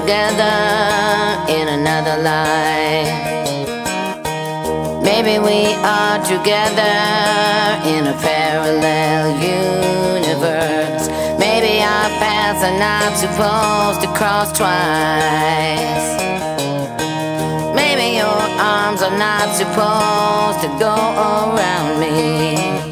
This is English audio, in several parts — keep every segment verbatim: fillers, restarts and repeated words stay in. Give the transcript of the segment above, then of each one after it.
together in another life. Maybe we are together in a parallel universe. Maybe our paths are not supposed to cross twice. Maybe your arms are not supposed to go around me.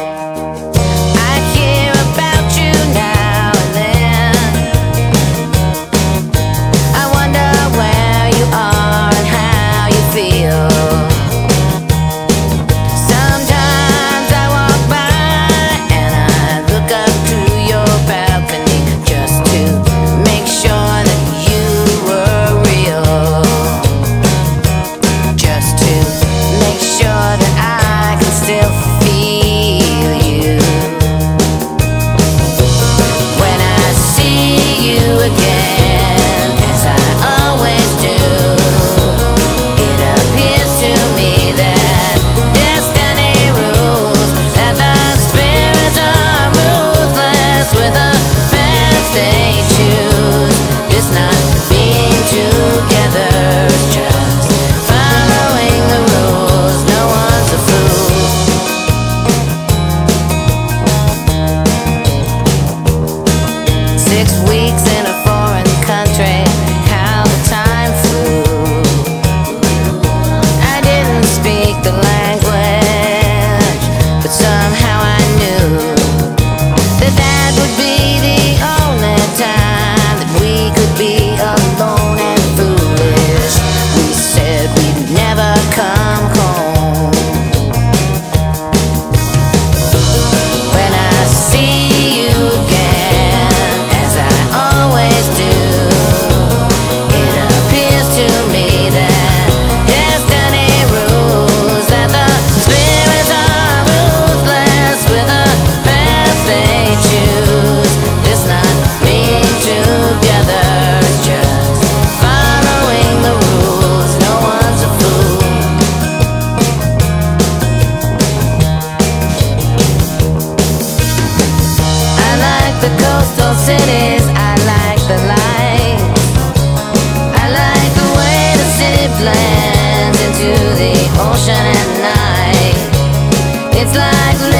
The coastal cities, I like the lights. I like the way the city blends into the ocean at night. It's like